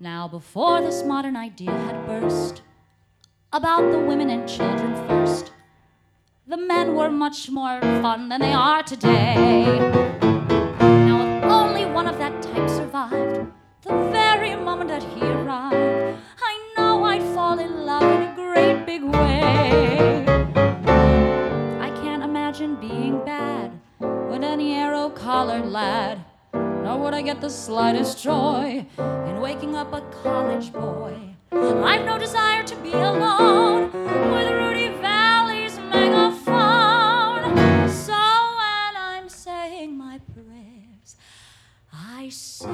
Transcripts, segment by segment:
Now, before this modern idea had burst about the women and children first, the men were much more fun than they are today. Now, if only one of that type survived, the very moment that he arrived, I know I'd fall in love in a great big way. I can't imagine being bad with any arrow-collared lad, nor would I get the slightest joy in waking up a college boy. I've no desire to be alone with Rudy Valley's megaphone. So when I'm saying my prayers, I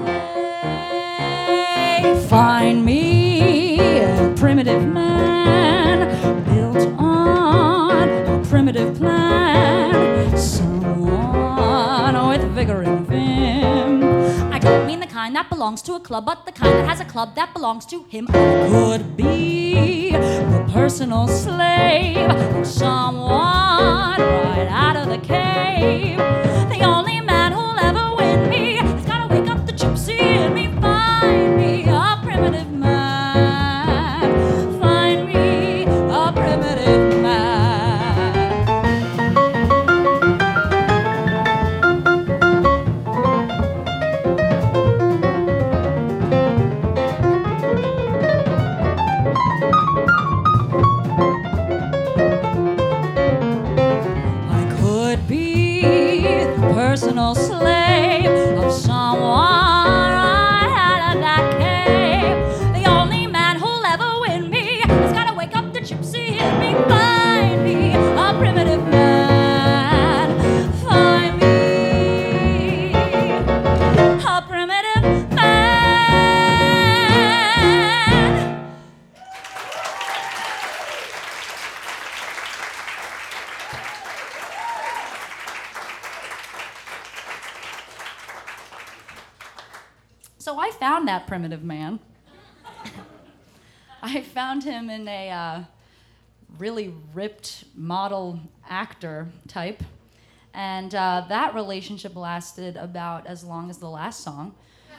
say, find me a primitive man built on a primitive plan, someone with vigor and vim. I don't mean the kind that belongs to a club, but the kind that has a club that belongs to him. I could be the personal slave of someone right out of the cave. The only man who'll ever win me has gotta wake up the gypsy in me. Find me a primitive man. Find me a primitive man. Personal slave of someone right out of that cave. The only man who'll ever win me has gotta wake up the gypsy in me. Find me a primitive man. Find me a primitive man. So I found that primitive man. I found him in a really ripped model actor type. And that relationship lasted about as long as the last song.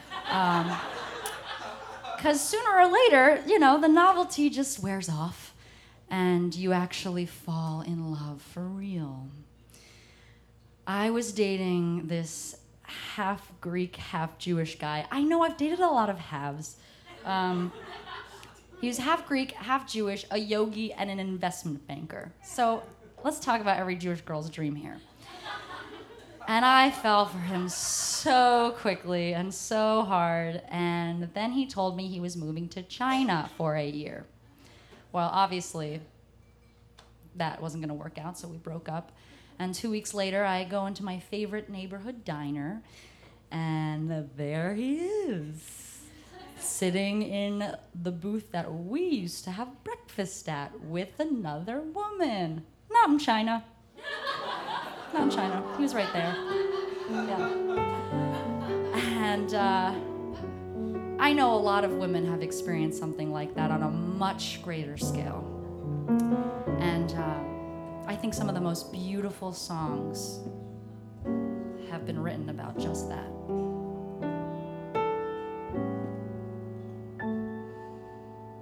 Because sooner or later, you know, the novelty just wears off and you actually fall in love for real. I was dating this half Greek, half Jewish guy. I know I've dated a lot of halves. He was half Greek, half Jewish, a yogi, and an investment banker. So let's talk about every Jewish girl's dream here. And I fell for him so quickly and so hard. And then he told me he was moving to China for a year. Well, obviously, that wasn't going to work out, so we broke up. And 2 weeks later, I go into my favorite neighborhood diner, and there he is, sitting in the booth that we used to have breakfast at with another woman. Not in China. Not in China. He was right there. Yeah. And I know a lot of women have experienced something like that on a much greater scale. And I think some of the most beautiful songs have been written about just that.